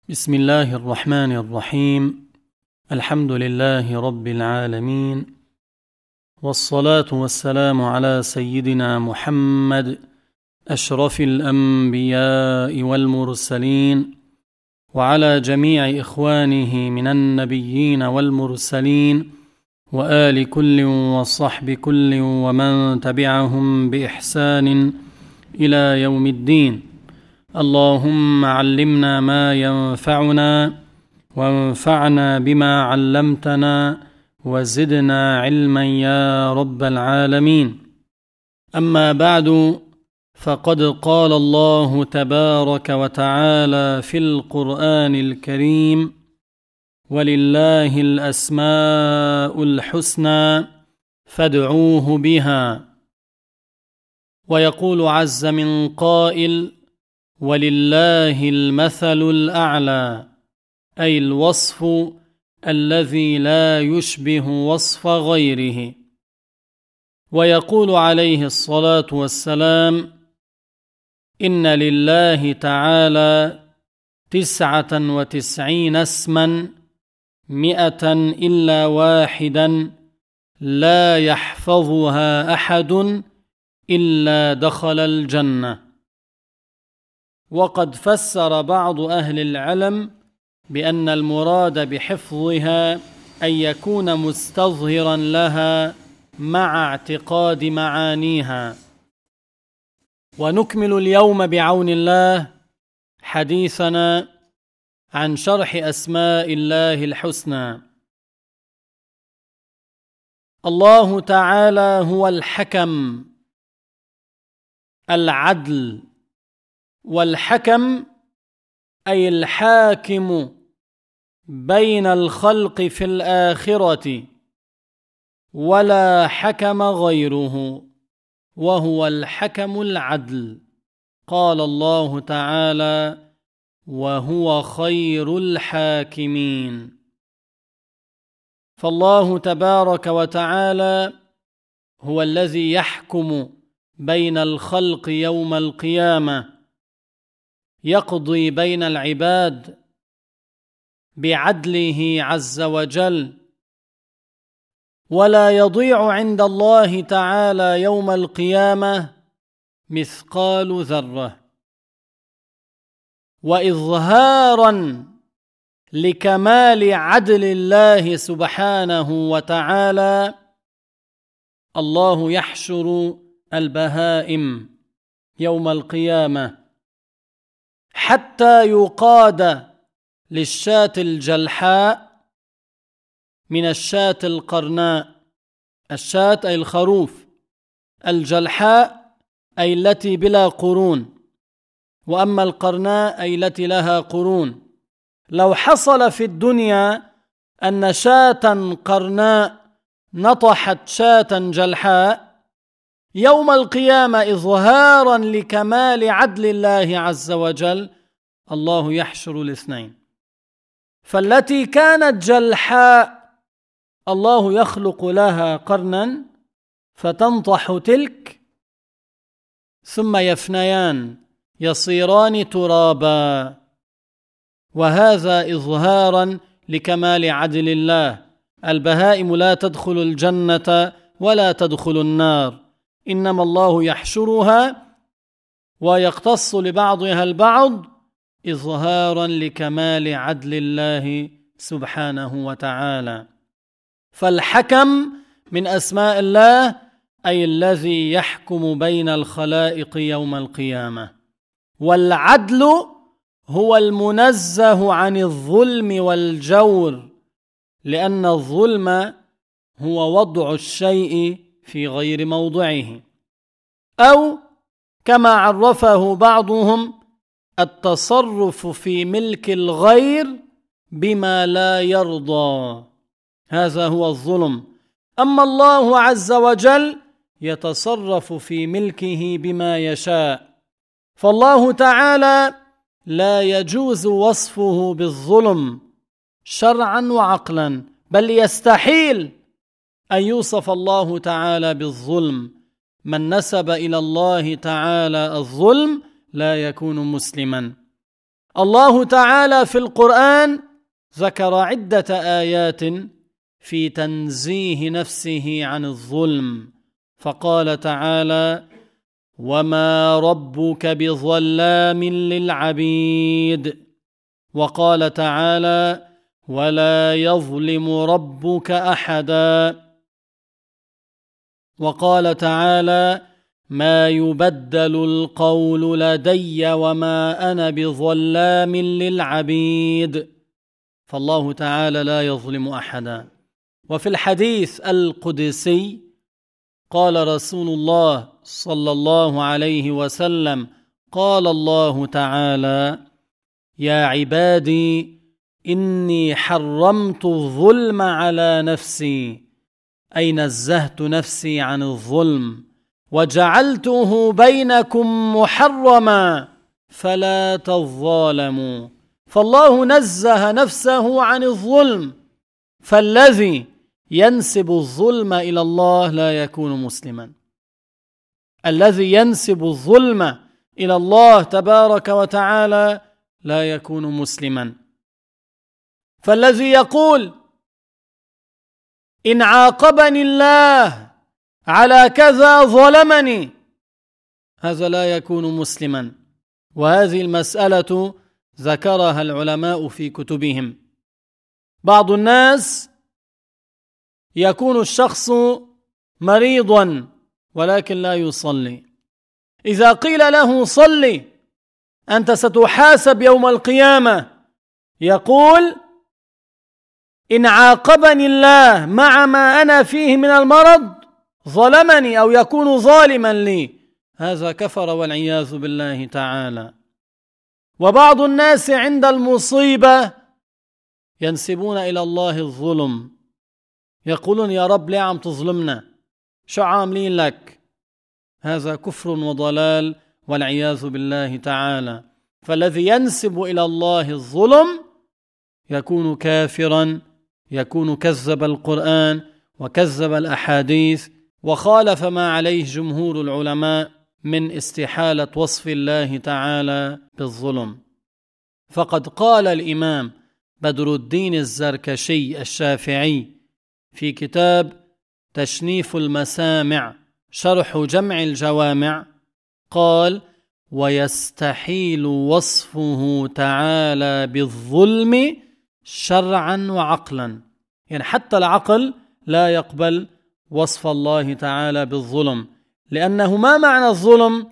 بسم الله الرحمن الرحيم. الحمد لله رب العالمين، والصلاة والسلام على سيدنا محمد أشرف الأنبياء والمرسلين، وعلى جميع إخوانه من النبيين والمرسلين، وآل كل وصحب كل ومن تبعهم بإحسان إلى يوم الدين. اللهم علمنا ما ينفعنا، وانفعنا بما علمتنا، وزدنا علما يا رب العالمين. أما بعد، فقد قال الله تبارك وتعالى في القرآن الكريم: ولله الأسماء الحسنى فادعوه بها. ويقول عز من قائل: ولله المثل الأعلى، أي الوصف الذي لا يشبه وصف غيره. ويقول عليه الصلاة والسلام: إن لله تعالى 99 اسما 100 إلا واحدا لا يحفظها أحد إلا دخل الجنة. وقد فسر بعض أهل العلم بأن المراد بحفظها أن يكون مستظهرا لها مع اعتقاد معانيها. ونكمل اليوم بعون الله حديثنا عن شرح أسماء الله الحسنى. الله تعالى هو الحكم العدل، والحكم أي الحاكم بين الخلق في الآخرة، ولا حكم غيره، وهو الحكم العدل. قال الله تعالى: وهو خير الحاكمين. فالله تبارك وتعالى هو الذي يحكم بين الخلق يوم القيامة، يقضي بين العباد بعدله عز وجل، ولا يضيع عند الله تعالى يوم القيامة مثقال ذرة. وإظهارا لكمال عدل الله سبحانه وتعالى، الله يحشر البهائم يوم القيامة حتى يقاد للشاة الجلحاء من الشاة القرناء. الشاة أي الخروف، الجلحاء أي التي بلا قرون، وأما القرناء أي التي لها قرون. لو حصل في الدنيا أن شاة قرناء نطحت شاة جلحاء، يوم القيامة إظهارا لكمال عدل الله عز وجل الله يحشر الاثنين. فالتي كانت جلحاء الله يخلق لها قرنا فتنطح تلك، ثم يفنيان يصيران ترابا، وهذا إظهارا لكمال عدل الله. البهائم لا تدخل الجنة ولا تدخل النار، إنما الله يحشرها ويقتص لبعضها البعض إظهارا لكمال عدل الله سبحانه وتعالى. فالحكم من أسماء الله أي الذي يحكم بين الخلائق يوم القيامة. والعدل هو المنزه عن الظلم والجور، لأن الظلم هو وضع الشيء في غير موضعه، أو كما عرفه بعضهم: التصرف في ملك الغير بما لا يرضى، هذا هو الظلم. أما الله عز وجل يتصرف في ملكه بما يشاء. فالله تعالى لا يجوز وصفه بالظلم شرعا وعقلا، بل يستحيل أن يوصف الله تعالى بالظلم. من نسب إلى الله تعالى الظلم لا يكون مسلما. الله تعالى في القرآن ذكر عدة آيات في تنزيه نفسه عن الظلم، فقال تعالى: وما ربك بظلام للعبيد. وقال تعالى: ولا يظلم ربك أحدا. وقال تعالى: ما يبدل القول لدي وما أنا بظلام للعبيد. فالله تعالى لا يظلم أحدا. وفي الحديث القدسي قال رسول الله صلى الله عليه وسلم: قال الله تعالى: يا عبادي إني حرمت الظلم على نفسي، أي نزهت نفسي عن الظلم، وجعلته بينكم محرما فلا تظالموا. فالله نزه نفسه عن الظلم، فالذي ينسب الظلم إلى الله لا يكون مسلما. الذي ينسب الظلم إلى الله تبارك وتعالى لا يكون مسلما. فالذي يقول: إن عاقبني الله على كذا ظلمني، هذا لا يكون مسلما. وهذه المسألة ذكرها العلماء في كتبهم. بعض الناس يكون الشخص مريضا ولكن لا يصلي، إذا قيل له صلي أنت ستحاسب يوم القيامة، يقول: إن عاقبني الله مع ما أنا فيه من المرض ظلمني أو يكون ظالما لي. هذا كفر والعياذ بالله تعالى. وبعض الناس عند المصيبة ينسبون إلى الله الظلم، يقولون: يا رب ليه عم تظلمنا؟ شو عاملين لك؟ هذا كفر وضلال والعياذ بالله تعالى. فالذي ينسب إلى الله الظلم يكون كافرا، يكون كذب القرآن وكذب الأحاديث وخالف ما عليه جمهور العلماء من استحالة وصف الله تعالى بالظلم. فقد قال الإمام بدر الدين الزركشي الشافعي في كتاب تشنيف المسامع شرح جمع الجوامع، قال: ويستحيل وصفه تعالى بالظلم شرعا وعقلا. يعني حتى العقل لا يقبل وصف الله تعالى بالظلم، لأنه ما معنى الظلم؟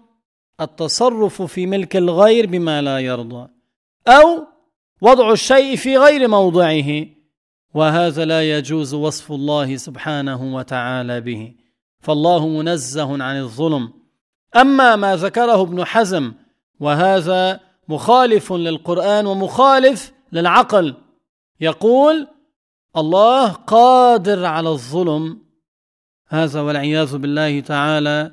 التصرف في ملك الغير بما لا يرضى، أو وضع الشيء في غير موضعه، وهذا لا يجوز وصف الله سبحانه وتعالى به. فالله منزه عن الظلم. أما ما ذكره ابن حزم وهذا مخالف للقرآن ومخالف للعقل، يقول: الله قادر على الظلم، هذا والعياذ بالله تعالى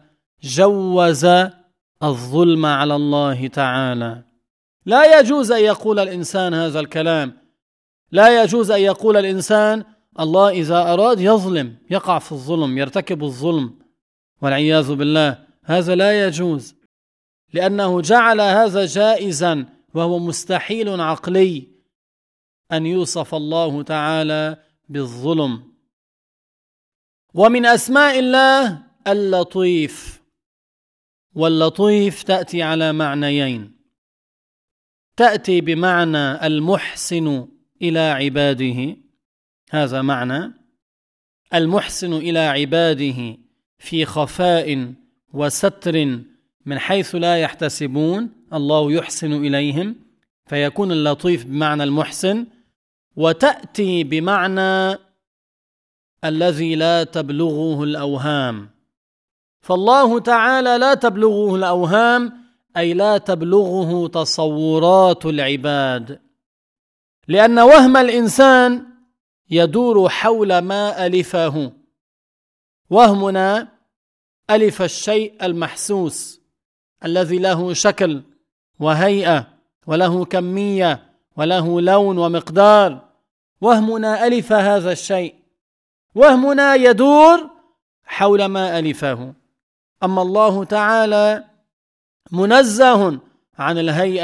جوز الظلم على الله تعالى. لا يجوز أن يقول الإنسان هذا الكلام، لا يجوز أن يقول الإنسان: الله إذا أراد يظلم، يقع في الظلم، يرتكب الظلم والعياذ بالله. هذا لا يجوز، لأنه جعل هذا جائزا، وهو مستحيل عقلي أن يوصف الله تعالى بالظلم. ومن أسماء الله اللطيف، واللطيف تأتي على معنيين: تأتي بمعنى المحسن إلى عباده، هذا معنى المحسن إلى عباده في خفاء وستر من حيث لا يحتسبون، الله يحسن إليهم، فيكون اللطيف بمعنى المحسن. وتأتي بمعنى الذي لا تبلغه الأوهام، فالله تعالى لا تبلغه الأوهام، أي لا تبلغه تصورات العباد، لأن وهم الإنسان يدور حول ما ألفه. وهمنا ألف الشيء المحسوس الذي له شكل وهيئة وله كمية وله لون ومقدار، وهمنا ألف هذا الشيء، وهمنا يدور حول ما ألفه. أما الله تعالى منزه عن الهيئة،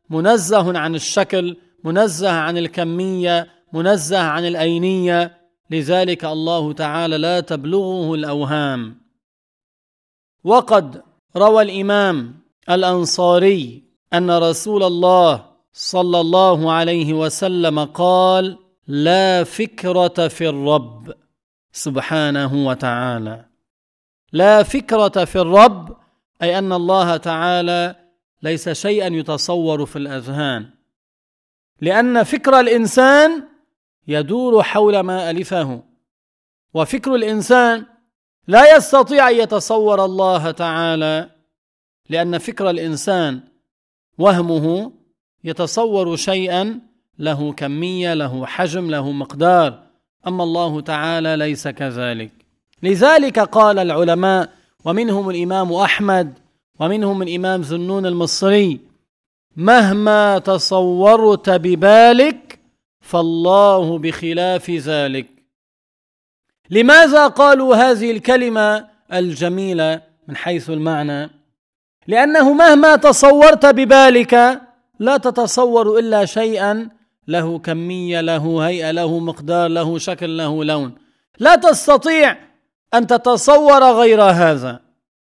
منزه عن الشكل، منزه عن الكمية، منزه عن الأينية، لذلك الله تعالى لا تبلغه الأوهام. وقد روى الإمام الأنصاري أن رسول الله صلى الله عليه وسلم قال: لا فكرة في الرب سبحانه وتعالى. لا فكرة في الرب أي أن الله تعالى ليس شيئا يتصور في الأذهان، لأن فكر الإنسان يدور حول ما ألفه، وفكر الإنسان لا يستطيع أن يتصور الله تعالى، لأن فكر الإنسان وهمه يتصور شيئا له كمية، له حجم، له مقدار، أما الله تعالى ليس كذلك. لذلك قال العلماء، ومنهم الإمام أحمد ومنهم الإمام ذنون المصري: مهما تصورت ببالك فالله بخلاف ذلك. لماذا قالوا هذه الكلمة الجميلة من حيث المعنى؟ لأنه مهما تصورت ببالك لا تتصور إلا شيئا له كمية، له هيئة، له مقدار، له شكل، له لون، لا تستطيع أن تتصور غير هذا.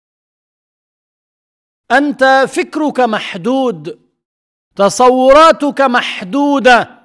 أنت فكرك محدود، تصوراتك محدودة،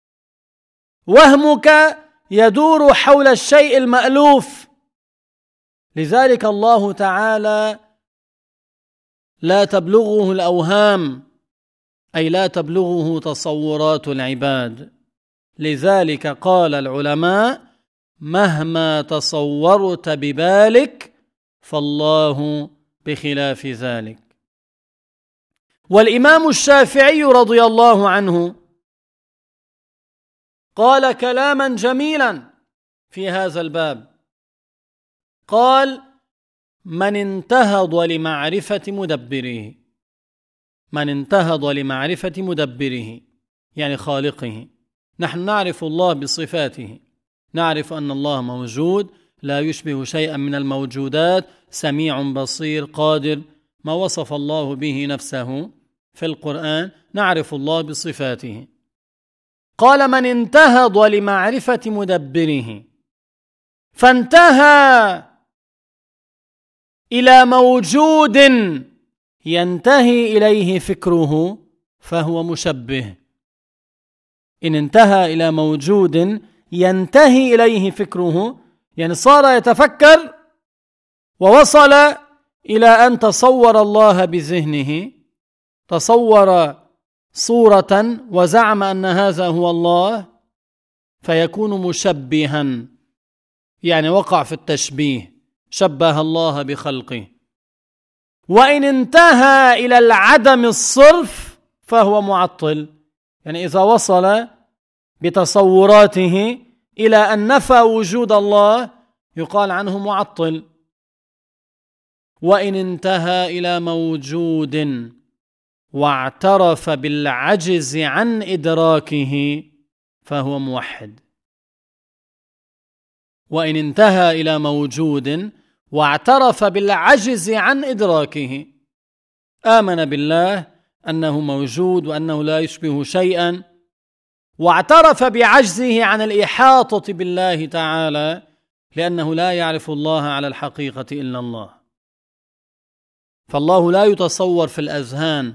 وهمك يدور حول الشيء المألوف. لذلك الله تعالى لا تبلغه الأوهام، أي لا تبلغه تصورات العباد. لذلك قال العلماء: مهما تصورت ببالك فالله بخلاف ذلك. والإمام الشافعي رضي الله عنه قال كلاما جميلا في هذا الباب، قال: من انتهض لمعرفة مدبره. من انتهض لمعرفة مدبره يعني خالقه. نحن نعرف الله بصفاته، نعرف أن الله موجود لا يشبه شيئا من الموجودات، سميع بصير قادر، ما وصف الله به نفسه في القرآن، نعرف الله بصفاته. قال: من انتهض لمعرفة مدبره فانتهى إلى موجود ينتهي إليه فكره فهو مشبه. إن انتهى إلى موجود ينتهي إليه فكره، يعني صار يتفكر ووصل إلى أن تصور الله بذهنه، تصور صورة وزعم أن هذا هو الله، فيكون مشبها، يعني وقع في التشبيه، شبه الله بخلقه. وإن انتهى إلى العدم الصرف فهو معطل، يعني إذا وصل بتصوراته إلى أن نفى وجود الله يقال عنه معطل. وإن انتهى إلى موجود واعترف بالعجز عن إدراكه فهو موحد. وإن انتهى إلى موجود واعترف بالعجز عن إدراكه، آمن بالله أنه موجود وأنه لا يشبه شيئا، واعترف بعجزه عن الإحاطة بالله تعالى، لأنه لا يعرف الله على الحقيقة إلا الله. فالله لا يتصور في الأذهان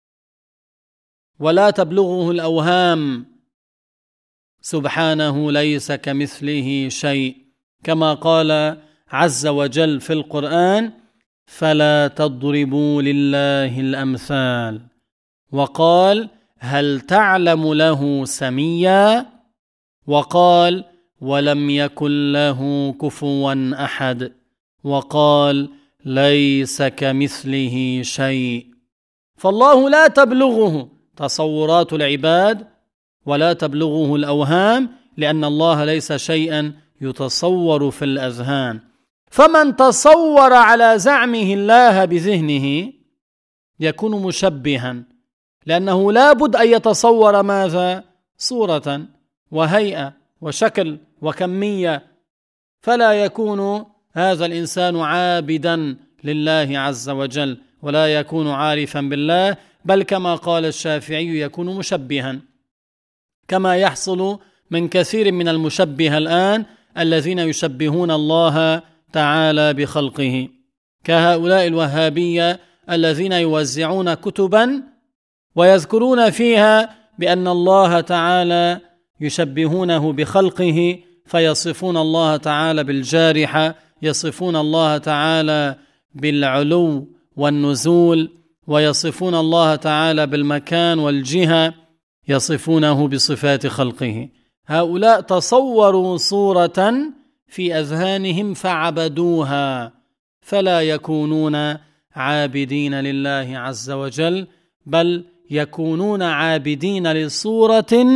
ولا تبلغه الأوهام، سبحانه ليس كمثله شيء، كما قال عز وجل في القرآن: فلا تضربوا لله الأمثال. وقال: هل تعلم له سميا؟ وقال: ولم يكن له كفوا أحد. وقال: ليس كمثله شيء. فالله لا تبلغه تصورات العباد ولا تبلغه الأوهام، لأن الله ليس شيئا يتصور في الأذهان. فمن تصور على زعمه الله بذهنه يكون مشبها، لأنه لا بد أن يتصور ماذا؟ صورة وهيئة وشكل وكمية، فلا يكون هذا الإنسان عابدا لله عز وجل، ولا يكون عارفا بالله، بل كما قال الشافعي يكون مشبها، كما يحصل من كثير من المشبهة الآن الذين يشبهون الله تعالى بخلقه، كهؤلاء الوهابية الذين يوزعون كتبا ويذكرون فيها بأن الله تعالى يشبهونه بخلقه، فيصفون الله تعالى بالجارحة، يصفون الله تعالى بالعلو والنزول، ويصفون الله تعالى بالمكان والجهة، يصفونه بصفات خلقه. هؤلاء تصوروا صورة في أذهانهم فعبدوها، فلا يكونون عابدين لله عز وجل، بل يكونون عابدين لصورة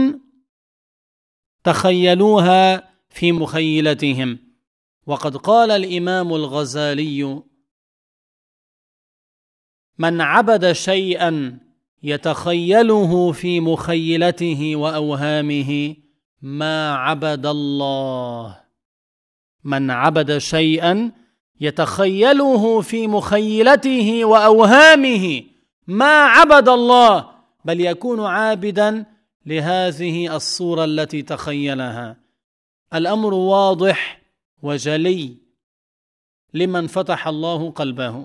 تخيلوها في مخيلتهم. وقد قال الإمام الغزالي: من عبد شيئا يتخيله في مخيلته وأوهامه ما عبد الله. من عبد شيئا يتخيله في مخيلته وأوهامه ما عبد الله، بل يكون عابدا لهذه الصورة التي تخيلها. الأمر واضح وجلي لمن فتح الله قلبه.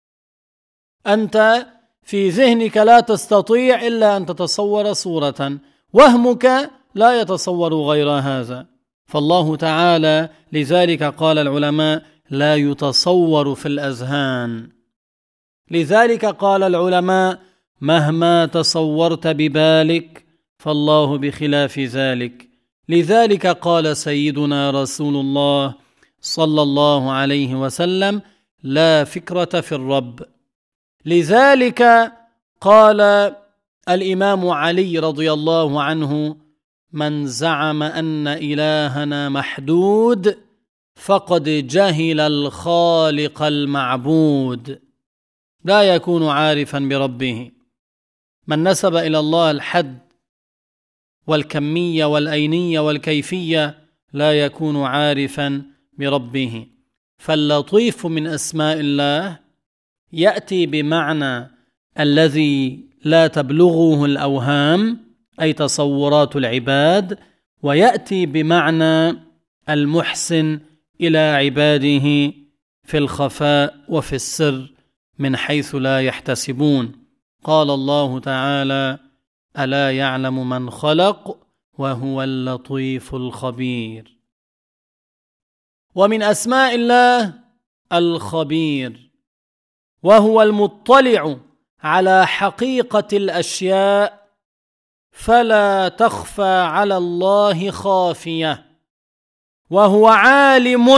أنت في ذهنك لا تستطيع إلا أن تتصور صورة، وهمك لا يتصور غير هذا. فالله تعالى لذلك قال العلماء: لا يتصور في الأذهان. لذلك قال العلماء: مهما تصورت ببالك فالله بخلاف ذلك. لذلك قال سيدنا رسول الله صلى الله عليه وسلم: لا فكرة في الرب. لذلك قال الإمام علي رضي الله عنه: من زعم أن إلهنا محدود فقد جهل الخالق المعبود. لا يكون عارفا بربه. من نسب إلى الله الحد والكمية والأينية والكيفية لا يكون عارفا بربه. فاللطيف من أسماء الله يأتي بمعنى الذي لا تبلغه الأوهام، أي تصورات العباد، ويأتي بمعنى المحسن إلى عباده في الخفاء وفي السر من حيث لا يحتسبون. قال الله تعالى: ألا يعلم من خلق وهو اللطيف الخبير. ومن أسماء الله الخبير، وهو المطلع على حقيقة الأشياء فلا تخفى على الله خافية، وهو عالم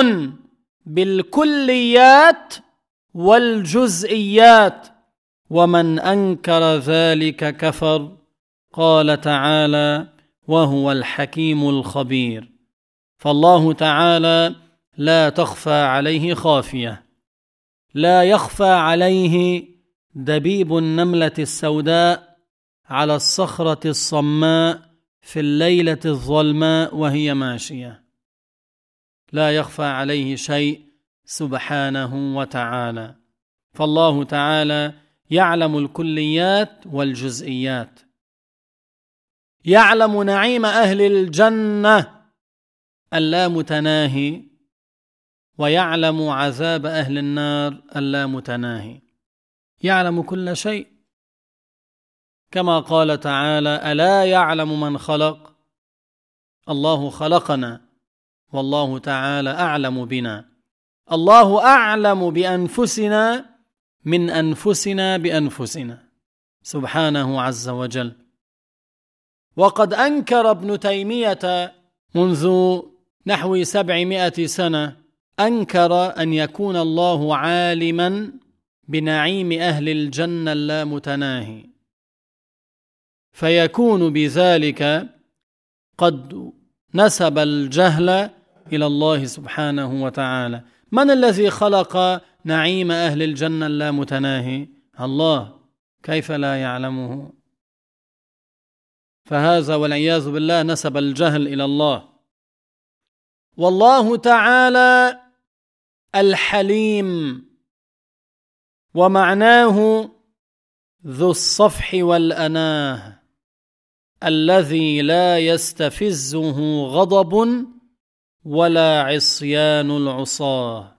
بالكليات والجزئيات، ومن أنكر ذلك كفر. قال تعالى: وهو الحكيم الخبير. فالله تعالى لا تخفى عليه خافية، لا يخفى عليه دبيب النملة السوداء على الصخرة الصماء في الليلة الظلماء وهي ماشية. لا يخفى عليه شيء سبحانه وتعالى. فالله تعالى يعلم الكليات والجزئيات، يعلم نعيم أهل الجنة اللامتناهي، ويعلم عذاب أهل النار اللامتناهي. يعلم كل شيء، كما قال تعالى: ألا يعلم من خلق. الله خلقنا والله تعالى أعلم بنا. الله أعلم بأنفسنا من أنفسنا بأنفسنا سبحانه عز وجل. وقد أنكر ابن تيمية منذ نحو 700 سنة، أنكر أن يكون الله عالما بنعيم أهل الجنة اللامتناهي، فيكون بذلك قد نسب الجهل إلى الله سبحانه وتعالى. من الذي خلق نعيم أهل الجنة اللامتناهي؟ الله، كيف لا يعلمه؟ فهذا والعياذ بالله نسب الجهل إلى الله. والله تعالى الحليم، ومعناه ذو الصفح والأناه الذي لا يستفزه غضب ولا عصيان العصاة.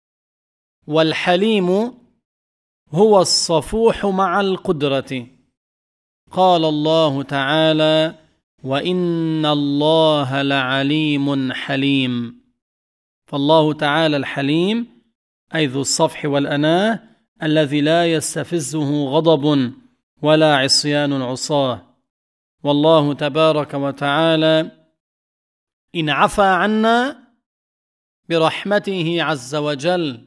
والحليم هو الصفوح مع القدرة. قال الله تعالى: وإن الله لعليم حليم. فالله تعالى الحليم أي ذو الصفح والأناه الذي لا يستفزه غضب ولا عصيان العصاة. والله تبارك وتعالى إن عفى عنا برحمته عز وجل،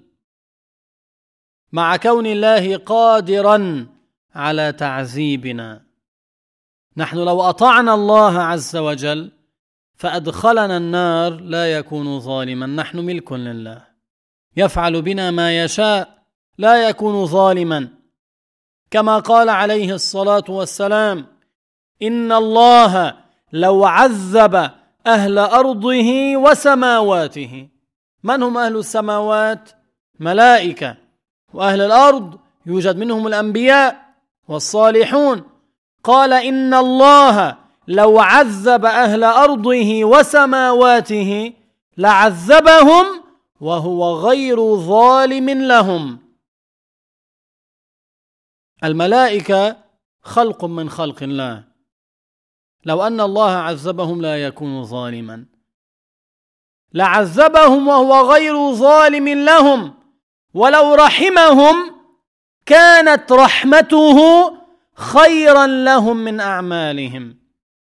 مع كون الله قادرا على تعذيبنا، نحن لو أطعنا الله عز وجل فأدخلنا النار لا يكون ظالما، نحن ملك لله يفعل بنا ما يشاء، لا يكون ظالما، كما قال عليه الصلاة والسلام: إن الله لو عذب أهل أرضه وسماواته. من هم أهل السماوات؟ ملائكة. وأهل الأرض يوجد منهم الأنبياء والصالحون. قال: إن الله لو عذب أهل أرضه وسماواته لعذبهم وهو غير ظالم لهم. الملائكة خلق من خلق الله، لو أن الله عذبهم لا يكون ظالما، لعذبهم وهو غير ظالم لهم، ولو رحمهم كانت رحمته خيرا لهم من أعمالهم.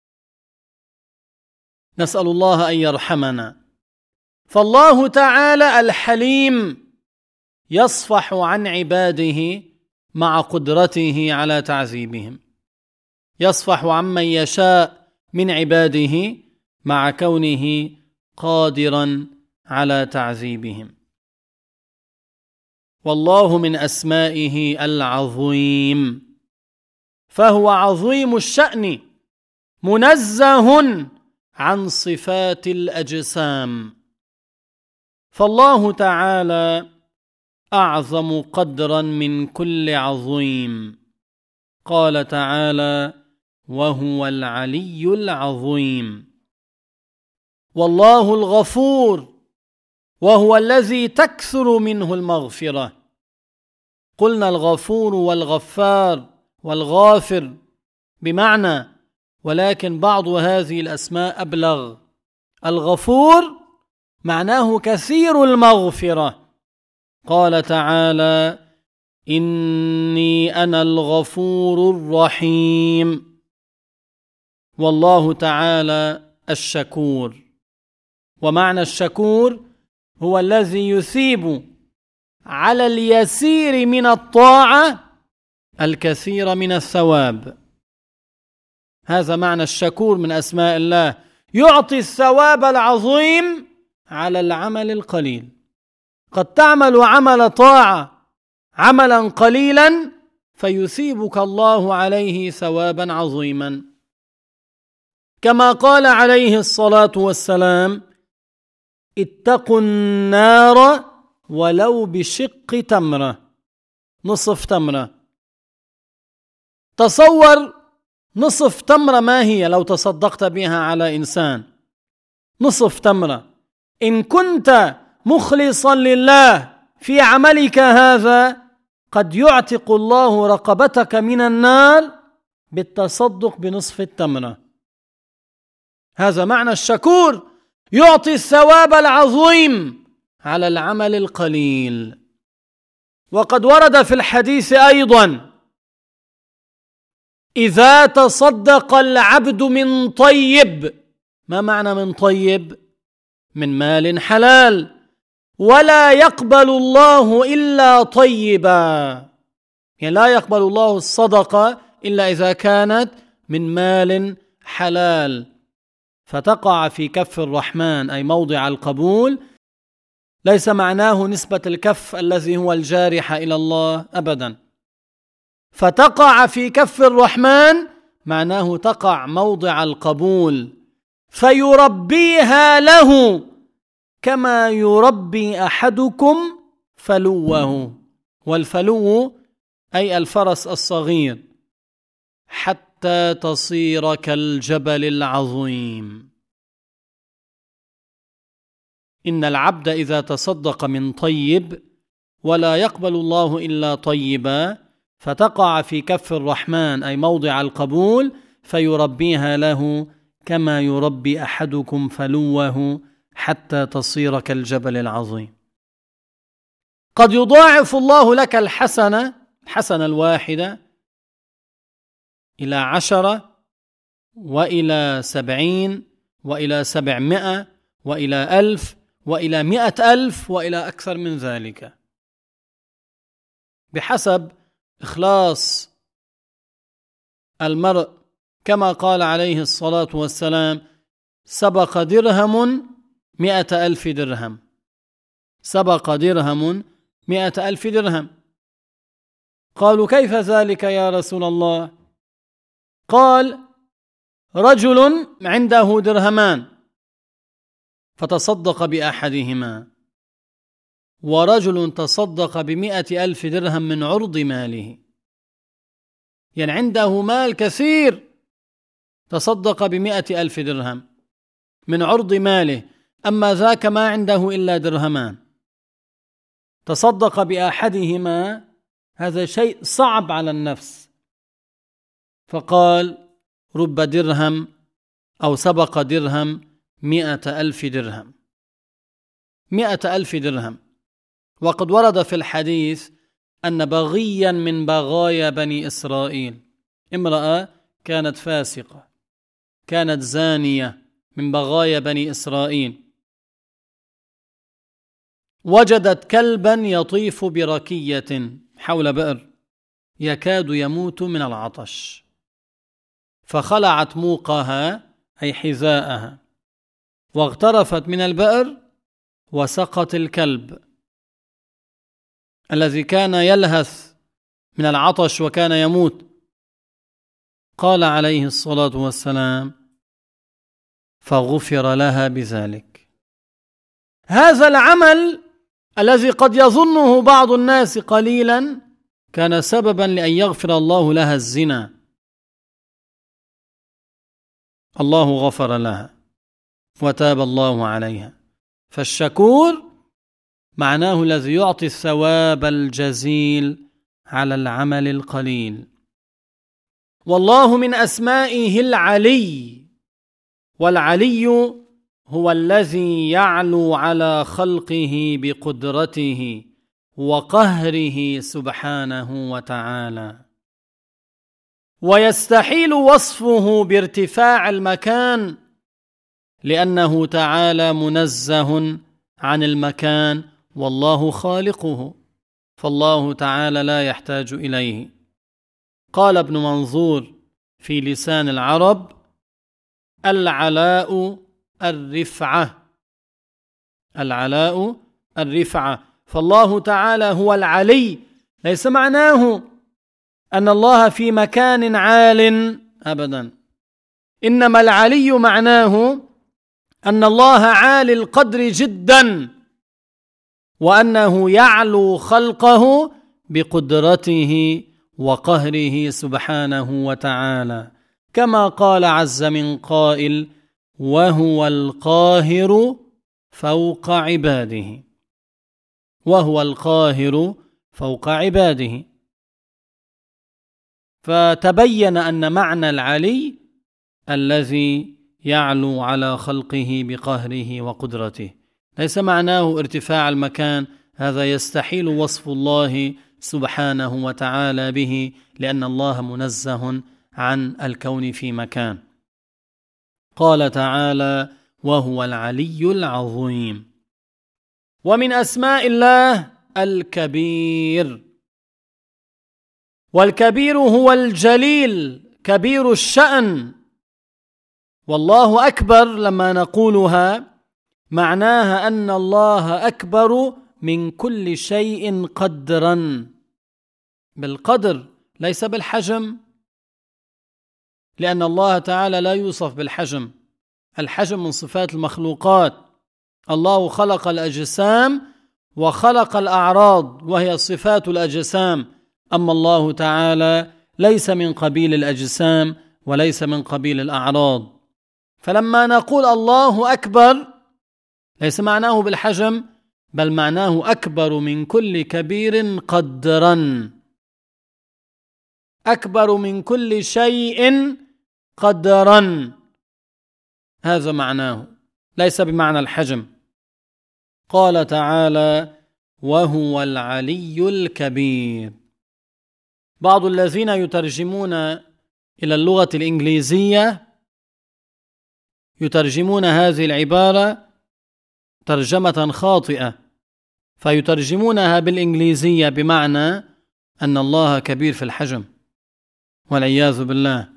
نسأل الله أن يرحمنا. فالله تعالى الحليم يصفح عن عباده مع قدرته على تعذيبهم، يصفح عمن يشاء من عباده مع كونه قادرا على تعذيبهم. والله من أسمائه العظيم، فهو عظيم الشأن منزه عن صفات الأجسام. فالله تعالى أعظم قدرا من كل عظيم. قال تعالى: وهو العلي العظيم. والله الغفور، وهو الذي تكثر منه المغفرة. قلنا الغفور والغفار والغافر بمعنى، ولكن بعض هذه الأسماء أبلغ. الغفور معناه كثير المغفرة. قال تعالى: إني أنا الغفور الرحيم. والله تعالى الشكور، ومعنى الشكور هو الذي يثيب على اليسير من الطاعة الكثير من الثواب. هذا معنى الشكور من أسماء الله، يعطي الثواب العظيم على العمل القليل. قد تعمل عمل طاعة عملا قليلا فيثيبك الله عليه ثوابا عظيما، كما قال عليه الصلاة والسلام: اتقوا النار ولو بشق تمرة، نصف تمرة. تصور نصف تمرة ما هي لو تصدقت بها على إنسان، نصف تمرة. إن كنت مخلصا لله في عملك هذا قد يعتق الله رقبتك من النار بالتصدق بنصف التمرة. هذا معنى الشكور، يعطي الثواب العظيم على العمل القليل. وقد ورد في الحديث أيضا: إذا تصدق العبد من طيب. ما معنى من طيب؟ من مال حلال. ولا يقبل الله إلا طيبا، يعني لا يقبل الله الصدقة إلا إذا كانت من مال حلال، فتقع في كف الرحمن أي موضع القبول. ليس معناه نسبة الكف الذي هو الجارحة إلى الله أبدا، فتقع في كف الرحمن معناه تقع موضع القبول، فيربيها له كما يربي أحدكم فلوه. والفلو أي الفرس الصغير، حتى تصير كالجبل العظيم. إن العبد إذا تصدق من طيب ولا يقبل الله إلا طيبا فتقع في كف الرحمن أي موضع القبول فيربيها له كما يربي أحدكم فلوه حتى تصير كالجبل العظيم. قد يضاعف الله لك الحسنة الواحدة إلى 10 وإلى 70 وإلى 700 وإلى 1000 وإلى 100,000 وإلى أكثر من ذلك، بحسب إخلاص المرء. كما قال عليه الصلاة والسلام: سبق درهم 100,000 درهم، سبق درهم 100,000 درهم. قالوا: كيف ذلك يا رسول الله؟ قال: رجل عنده درهمان فتصدق بأحدهما، ورجل تصدق ب100,000 درهم من عرض ماله. يعني عنده مال كثير تصدق ب100,000 درهم من عرض ماله، أما ذاك ما عنده إلا درهمان تصدق بأحدهما، هذا شيء صعب على النفس. فقال: رب درهم أو سبق درهم 100,000 درهم، 100,000 درهم. وقد ورد في الحديث أن بغيا من بغايا بني إسرائيل، امرأة كانت فاسقة، كانت زانية من بغايا بني إسرائيل، وجدت كلبا يطيف بركية حول بئر يكاد يموت من العطش، فخلعت موقها أي حذاءها واغترفت من البئر وسقت الكلب الذي كان يلهث من العطش وكان يموت. قال عليه الصلاة والسلام: فغفر لها بذلك. هذا العمل الذي قد يظنه بعض الناس قليلا كان سببا لأن يغفر الله لها الزنا. الله غفر لها وتاب الله عليها. فالشكور معناه الذي يعطي الثواب الجزيل على العمل القليل. والله من أسمائه العلي، والعلي هو الذي يعلو على خلقه بقدرته وقهره سبحانه وتعالى، ويستحيل وصفه بارتفاع المكان لأنه تعالى منزه عن المكان والله خالقه، فالله تعالى لا يحتاج إليه. قال ابن منظور في لسان العرب: العلاء الرفعة، العلاء الرفعة. فالله تعالى هو العلي، ليس معناه أن الله في مكان عال أبدا، إنما العلي معناه أن الله عالي القدر جدا، وأنه يعلو خلقه بقدرته وقهره سبحانه وتعالى، كما قال عز من قائل: وهو القاهر فوق عباده، وهو القاهر فوق عباده. فتبين أن معنى العلي الذي يعلو على خلقه بقهره وقدرته، ليس معناه ارتفاع المكان، هذا يستحيل وصف الله سبحانه وتعالى به، لأن الله منزه عن الكون في مكان. قال تعالى: وهو العلي العظيم. ومن أسماء الله الكبير، والكبير هو الجليل كبير الشأن. والله أكبر لما نقولها معناها أن الله أكبر من كل شيء قدرا، بالقدر ليس بالحجم، لأن الله تعالى لا يوصف بالحجم، الحجم من صفات المخلوقات. الله خلق الأجسام وخلق الأعراض وهي صفات الأجسام، أما الله تعالى ليس من قبيل الأجسام وليس من قبيل الأعراض. فلما نقول الله أكبر ليس معناه بالحجم، بل معناه أكبر من كل كبير قدرا، أكبر من كل شيء قدرا، هذا معناه، ليس بمعنى الحجم. قال تعالى: وهو العلي الكبير. بعض الذين يترجمون إلى اللغة الإنجليزية يترجمون هذه العبارة ترجمة خاطئة، فيترجمونها بالإنجليزية بمعنى أن الله كبير في الحجم، والعياذ بالله.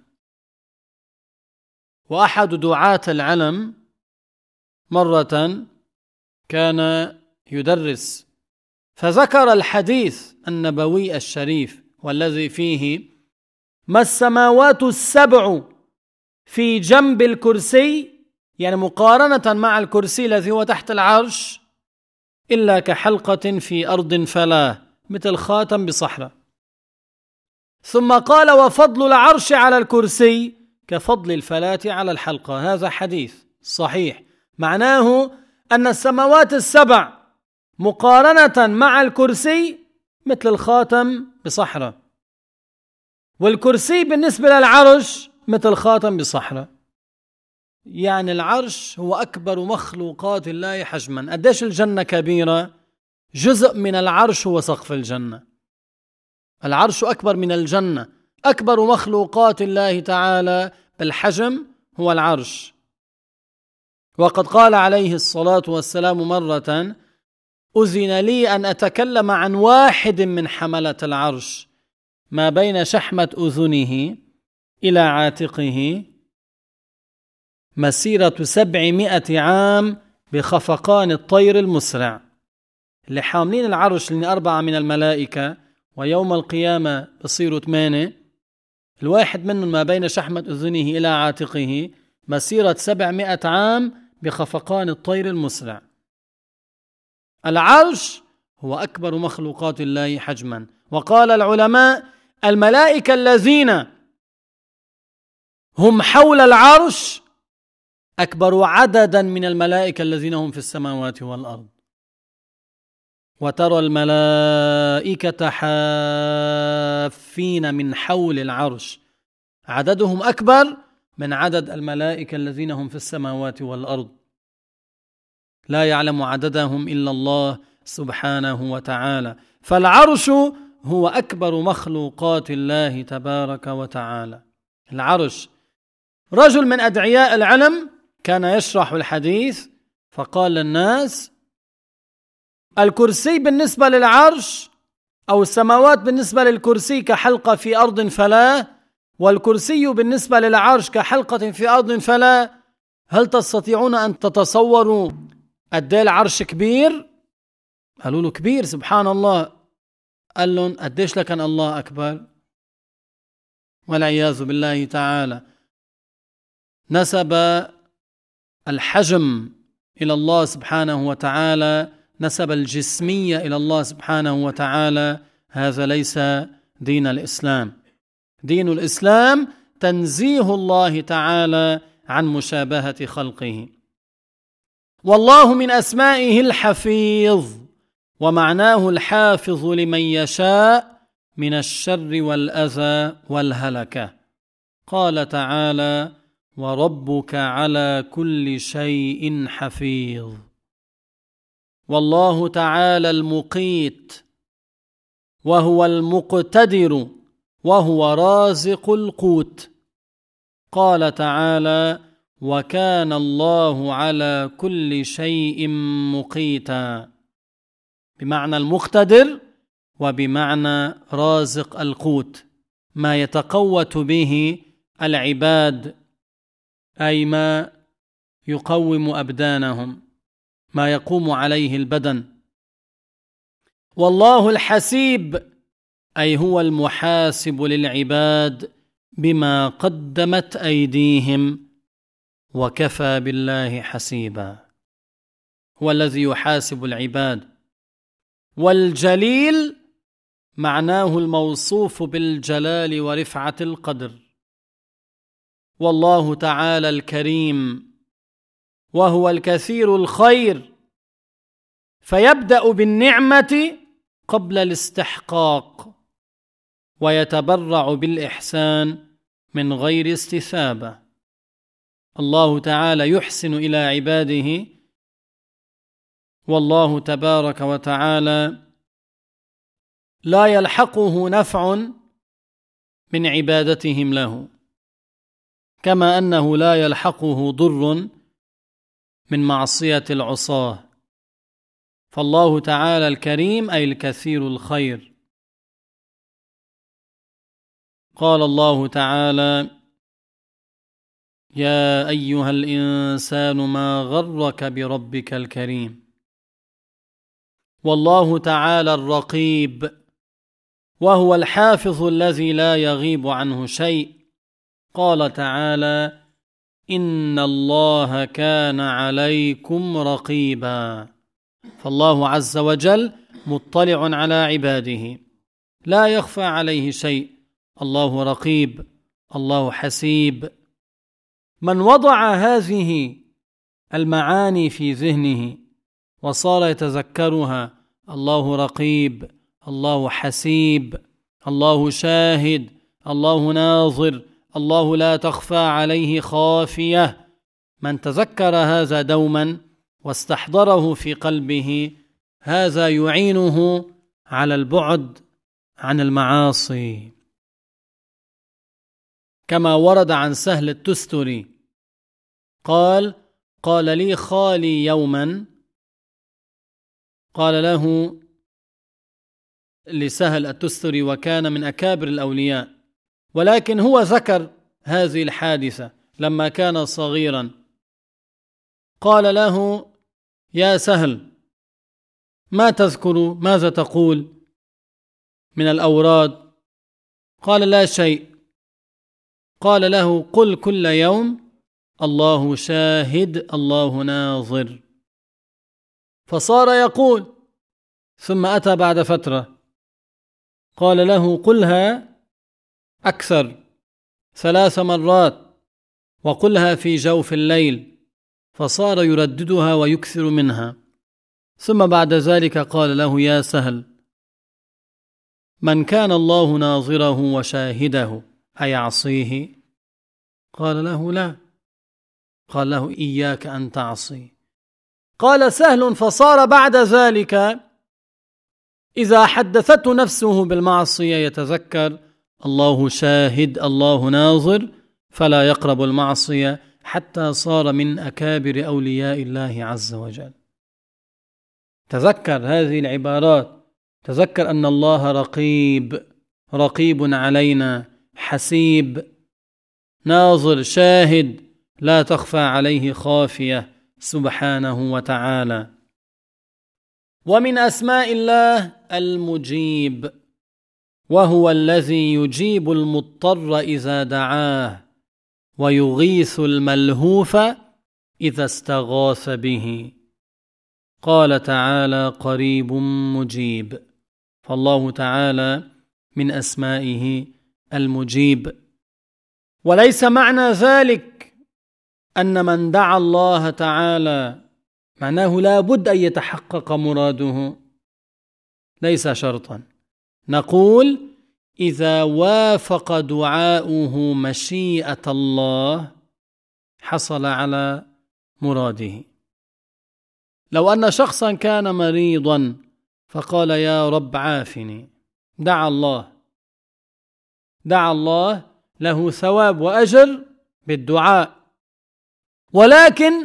وأحد دعاة العلم مرة كان يدرس فذكر الحديث النبوي الشريف والذي فيه: ما السماوات السبع في جنب الكرسي، يعني مقارنة مع الكرسي الذي هو تحت العرش، إلا كحلقة في أرض فلاة، مثل خاتم بصحراء. ثم قال: وفضل العرش على الكرسي كفضل الفلاة على الحلقة. هذا حديث صحيح، معناه أن السماوات السبع مقارنة مع الكرسي مثل الخاتم بصحراء، والكرسي بالنسبة للعرش مثل خاتم بصحراء. يعني العرش هو أكبر مخلوقات الله حجما. قديش الجنة كبيرة؟ جزء من العرش هو سقف الجنة. العرش أكبر من الجنة. أكبر مخلوقات الله تعالى بالحجم هو العرش. وقد قال عليه الصلاة والسلام مرة: أذن لي أن أتكلم عن واحد من حملة العرش ما بين شحمة أذنه إلى عاتقه مسيرة 700 عام بخفقان الطير المسرع. اللي حاملين العرش لأن 4 من الملائكة، ويوم القيامة بصيروا 8، الواحد منهم ما بين شحمة أذنه إلى عاتقه مسيرة 700 عام بخفقان الطير المسرع. العرش هو أكبر مخلوقات الله حجما. وقال العلماء: الملائكة الذين هم حول العرش أكبر عددا من الملائكة الذين هم في السماوات والأرض. وترى الملائكة حافين من حول العرش، عددهم أكبر من عدد الملائكة الذين هم في السماوات والأرض، لا يعلم عددهم إلا الله سبحانه وتعالى. فالعرش هو أكبر مخلوقات الله تبارك وتعالى. العرش. رجل من أدعياء العلم كان يشرح الحديث فقال للناس: الكرسي بالنسبة للعرش أو السماوات بالنسبة للكرسي كحلقة في أرض فلاة، والكرسي بالنسبة للعرش كحلقة في أرض فلاة. هل تستطيعون أن تتصوروا قد ايه العرش كبير؟ قالوا له: كبير سبحان الله. قال لهم: قديش لكن الله أكبر؟ والعياذ بالله تعالى. نسب الحجم إلى الله سبحانه وتعالى، نسب الجسمية إلى الله سبحانه وتعالى. هذا ليس دين الإسلام. دين الإسلام تنزيه الله تعالى عن مشابهة خلقه. والله من أسمائه الحفيظ، ومعناه الحافظ لمن يشاء من الشر والأذى والهلكة. قال تعالى: وربك على كل شيء حفيظ. والله تعالى المقيت، وهو المقتدر، وهو رازق القوت. قال تعالى: وكان الله على كل شيء مقيتا، بمعنى المقتدر وبمعنى رازق القوت، ما يتقوت به العباد، أي ما يقوم أبدانهم، ما يقوم عليه البدن. والله الحسيب، أي هو المحاسب للعباد بما قدمت أيديهم، وكفى بالله حسيبا. هو الذي يحاسب العباد. والجليل معناه الموصوف بالجلال ورفعة القدر. والله تعالى الكريم وهو الكثير الخير، فيبدأ بالنعمة قبل الاستحقاق، ويتبرع بالإحسان من غير استثابة. الله تعالى يحسن إلى عباده، والله تبارك وتعالى لا يلحقه نفع من عبادتهم له، كما أنه لا يلحقه ضر من معصية العصاة. فالله تعالى الكريم أي الكثير الخير. قال الله تعالى: يا أيها الإنسان ما غرك بربك الكريم. والله تعالى الرقيب، وهو الحافظ الذي لا يغيب عنه شيء. قال تعالى: إن الله كان عليكم رقيبا. فالله عز وجل مطلع على عباده، لا يخفى عليه شيء. الله رقيب، الله حسيب. من وضع هذه المعاني في ذهنه وصار يتذكرها: الله رقيب، الله حسيب، الله شاهد، الله ناظر، الله لا تخفى عليه خافية، من تذكر هذا دوما واستحضره في قلبه، هذا يعينه على البعد عن المعاصي. كما ورد عن سهل التستري قال لي خالي يوما، قال له لسهل التستري، وكان من أكابر الأولياء، ولكن هو ذكر هذه الحادثة لما كان صغيرا. قال له: يا سهل، ما تذكر؟ ماذا تقول من الأوراد؟ قال: لا شيء. قال له: قل كل يوم الله شاهد، الله ناظر. فصار يقول، ثم أتى بعد فترة قال له: قلها أكثر، 3 مرات، وقلها في جوف الليل. فصار يرددها ويكثر منها. ثم بعد ذلك قال له: يا سهل، من كان الله ناظره وشاهده أيعصيه؟ قال له: لا. قال له: إياك أن تعصي. قال سهل: فصار بعد ذلك إذا حدثته نفسه بالمعصية يتذكر الله شاهد، الله ناظر، فلا يقرب المعصية، حتى صار من أكابر أولياء الله عز وجل. تذكر هذه العبارات، تذكر أن الله رقيب، رقيب علينا، حسيب، ناظر، شاهد، لا تخفى عليه خافية سبحانه وتعالى. ومن أسماء الله المجيب، وهو الذي يجيب المضطر إذا دعاه، ويغيث الملهوف إذا استغاث به. قال تعالى: قريب مجيب. فالله تعالى من أسمائه المجيب. وليس معنى ذلك أن من دعا الله تعالى معناه لا بد أن يتحقق مراده، ليس شرطا. نقول: إذا وافق دعاؤه مشيئة الله حصل على مراده. لو أن شخصا كان مريضا فقال: يا رب عافني، دعا الله له ثواب وأجر بالدعاء، ولكن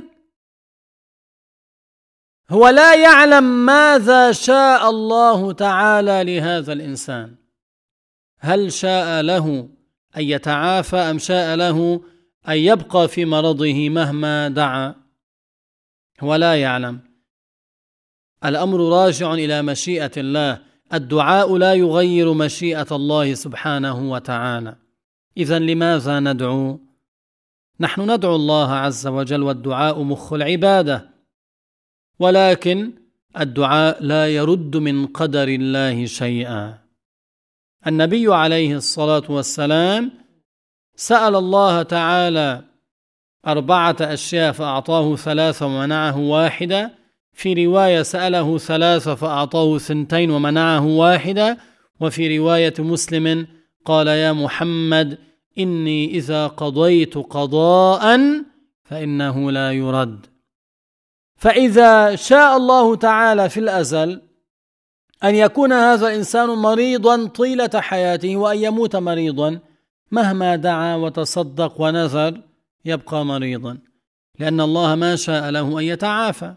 هو لا يعلم ماذا شاء الله تعالى لهذا الإنسان. هل شاء له أن يتعافى أم شاء له أن يبقى في مرضه مهما دعا؟ هو لا يعلم. الأمر راجع إلى مشيئة الله. الدعاء لا يغير مشيئة الله سبحانه وتعالى. إذن لماذا ندعو؟ نحن ندعو الله عز وجل، والدعاء مخ العبادة، ولكن الدعاء لا يرد من قدر الله شيئا. النبي عليه الصلاة والسلام سأل الله تعالى 4 أشياء فأعطاه 3 ومنعه 1. في رواية سأله 3 فأعطاه 2 ومنعه 1. وفي رواية مسلم قال: يا محمد إني إذا قضيت قضاء فإنه لا يرد. فإذا شاء الله تعالى في الأزل أن يكون هذا الإنسان مريضا طيلة حياته وأن يموت مريضا، مهما دعا وتصدق ونذر يبقى مريضا، لأن الله ما شاء له أن يتعافى.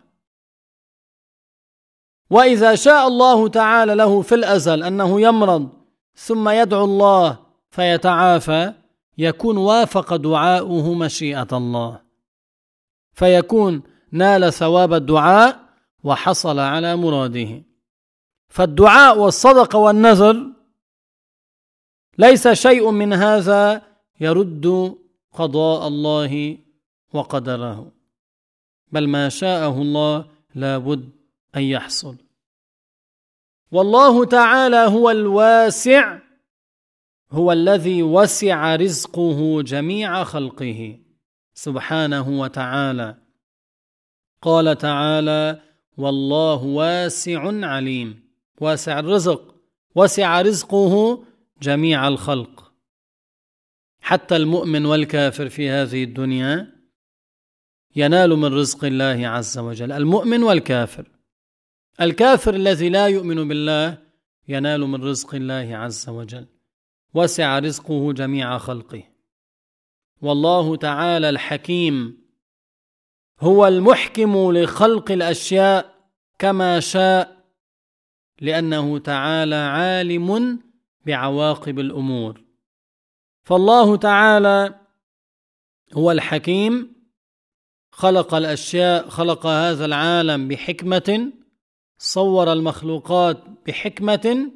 وإذا شاء الله تعالى له في الأزل أنه يمرض ثم يدعو الله فيتعافى، يكون وافق دعاؤه مشيئة الله، فيكون نال ثواب الدعاء وحصل على مراده. فالدعاء والصدقة والنذر ليس شيء من هذا يرد قضاء الله وقدره، بل ما شاءه الله لابد أن يحصل. والله تعالى هو الواسع، هو الذي وسع رزقه جميع خلقه سبحانه وتعالى. قال تعالى: والله واسع عليم. واسع الرزق، وسع رزقه جميع الخلق، حتى المؤمن والكافر في هذه الدنيا ينال من رزق الله عز وجل. المؤمن والكافر، الكافر الذي لا يؤمن بالله ينال من رزق الله عز وجل. وسع رزقه جميع خلقه. والله تعالى الحكيم هو المحكم لخلق الأشياء كما شاء، لأنه تعالى عالم بعواقب الأمور. فالله تعالى هو الحكيم، خلق الأشياء، خلق هذا العالم بحكمة، صور المخلوقات بحكمة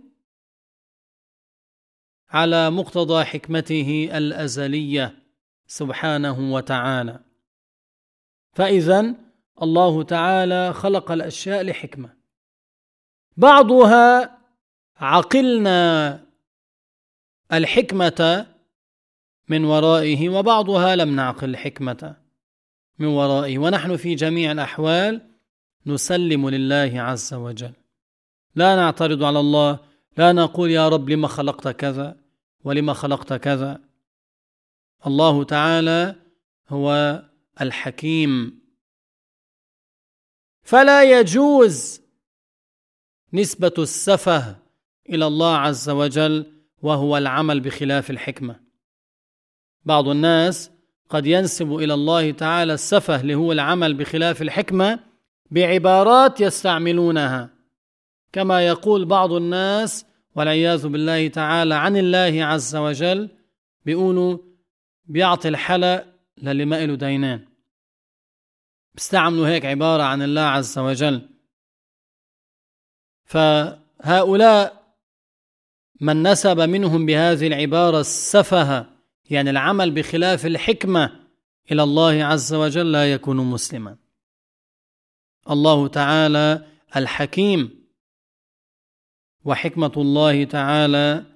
على مقتضى حكمته الأزلية سبحانه وتعالى. فإذن الله تعالى خلق الأشياء لحكمة، بعضها عقلنا الحكمة من ورائه، وبعضها لم نعقل الحكمة من ورائه، ونحن في جميع الأحوال نسلم لله عز وجل، لا نعترض على الله، لا نقول يا رب لما خلقت كذا ولما خلقت كذا. الله تعالى هو الحكيم. فلا يجوز نسبة السفه إلى الله عز وجل، وهو العمل بخلاف الحكمة. بعض الناس قد ينسب إلى الله تعالى السفه اللي هو العمل بخلاف الحكمة بعبارات يستعملونها، كما يقول بعض الناس والعياذ بالله تعالى عن الله عز وجل، بيقولوا بيعطي الحلق للي ما له دينان، بيستعملوا هيك عبارة عن الله عز وجل. فهؤلاء من نسب منهم بهذه العبارة السفه، يعني العمل بخلاف الحكمة، إلى الله عز وجل لا يكون مسلما. الله تعالى الحكيم، وحكمة الله تعالى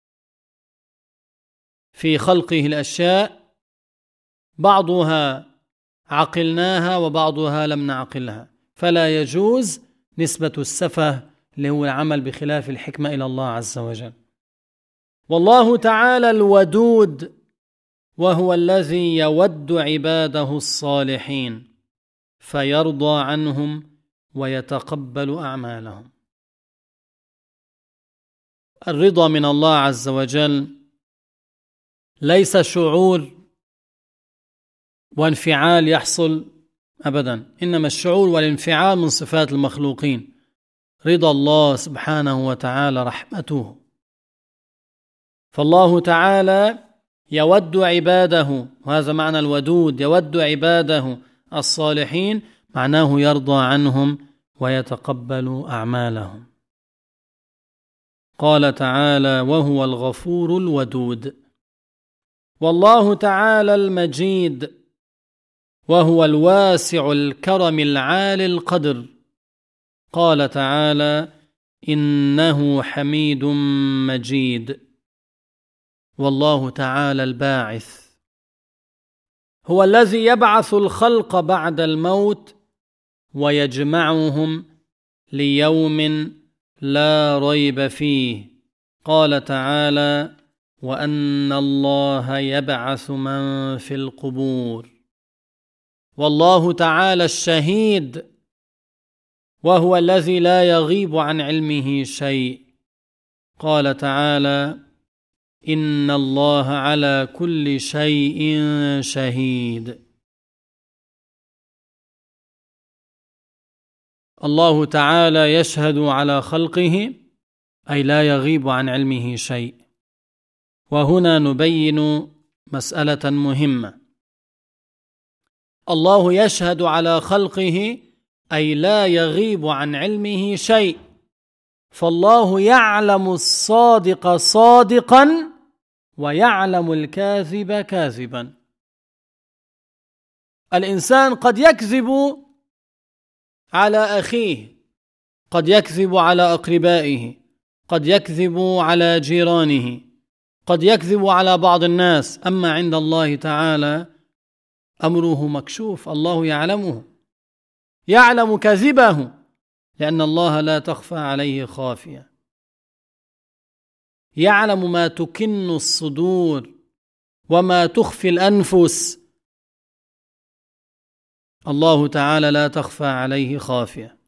في خلقه الأشياء بعضها عقلناها وبعضها لم نعقلها، فلا يجوز نسبة السفه اللي هو العمل بخلاف الحكمة إلى الله عز وجل. والله تعالى الودود، وهو الذي يود عباده الصالحين فيرضى عنهم ويتقبل أعمالهم. الرضا من الله عز وجل ليس شعور وانفعال يحصل أبدا، إنما الشعور والانفعال من صفات المخلوقين. رضا الله سبحانه وتعالى رحمته. فالله تعالى يود عباده، وهذا معنى الودود، يود عباده الصالحين، معناه يرضى عنهم ويتقبل أعمالهم. قال تعالى: وهو الغفور الودود. والله تعالى المجيد، وهو الواسع الكرم العالي القدر. قال تعالى: إنه حميد مجيد. والله تعالى الباعث، هو الذي يبعث الخلق بعد الموت ويجمعهم ليوم لا ريب فيه. قال تعالى: وأن الله يبعث من في القبور. والله تعالى الشهيد، وهو الذي لا يغيب عن علمه شيء. قال تعالى: إن الله على كل شيء شهيد. الله تعالى يشهد على خلقه، أي لا يغيب عن علمه شيء. وهنا نبين مسألة مهمة. الله يشهد على خلقه، أي لا يغيب عن علمه شيء، فالله يعلم الصادق صادقا ويعلم الكاذب كاذبا. الإنسان قد يكذب على أخيه، قد يكذب على أقربائه، قد يكذب على جيرانه، قد يكذب على بعض الناس. أما عند الله تعالى أمره مكشوف، الله يعلمه، يعلم كذبه، لأن الله لا تخفى عليه خافية. يعلم ما تكن الصدور وما تخفي الأنفس. الله تعالى لا تخفى عليه خافية،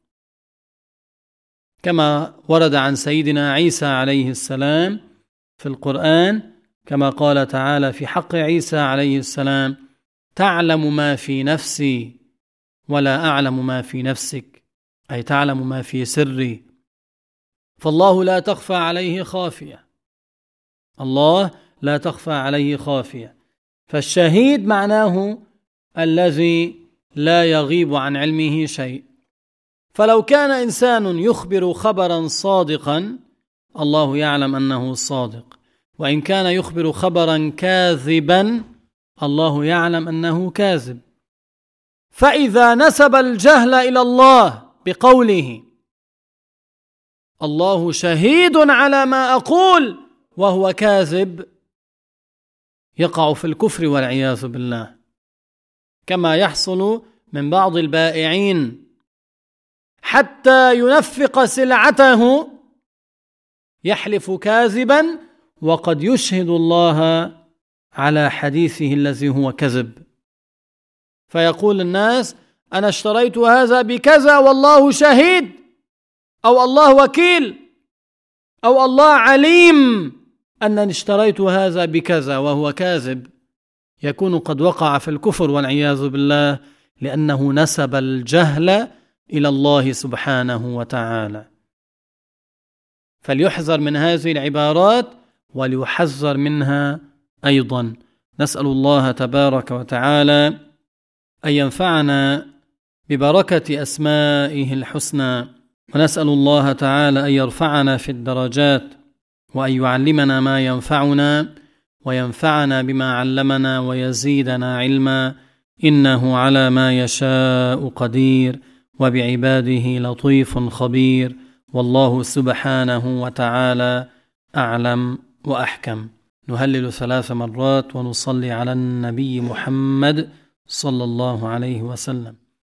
كما ورد عن سيدنا عيسى عليه السلام في القرآن، كما قال تعالى في حق عيسى عليه السلام: تعلم ما في نفسي ولا أعلم ما في نفسك، أي تعلم ما في سري. فالله لا تخفى عليه خافية، الله لا تخفى عليه خافية. فالشهيد معناه الذي لا يغيب عن علمه شيء. فلو كان إنسان يخبر خبرا صادقا، الله يعلم أنه صادق، وإن كان يخبر خبرا كاذبا، الله يعلم أنه كاذب. فإذا نسب الجهل إلى الله بقوله: الله شهيد على ما أقول، وهو كاذب، يقع في الكفر والعياذ بالله، كما يحصل من بعض البائعين حتى ينفق سلعته يحلف كاذبا وقد يشهد الله على حديثه الذي هو كذب، فيقول الناس: أنا اشتريت هذا بكذا والله شهيد، أو الله وكيل، أو الله عليم أنني اشتريت هذا بكذا، وهو كاذب. يكون قد وقع في الكفر والعياذ بالله، لأنه نسب الجهل إلى الله سبحانه وتعالى. فليحذر من هذه العبارات وليحذر منها أيضا. نسأل الله تبارك وتعالى أن ينفعنا ببركة أسمائه الحسنى، ونسأل الله تعالى أن يرفعنا في الدرجات، وأن يعلمنا ما ينفعنا وينفعنا بما علمنا ويزيدنا علما، إنه على ما يشاء قدير، وبعباده لطيف خبير، والله سبحانه وتعالى أعلم وأحكم. نهلل 3 مرات ونصلي على النبي محمد صلى الله عليه وسلم.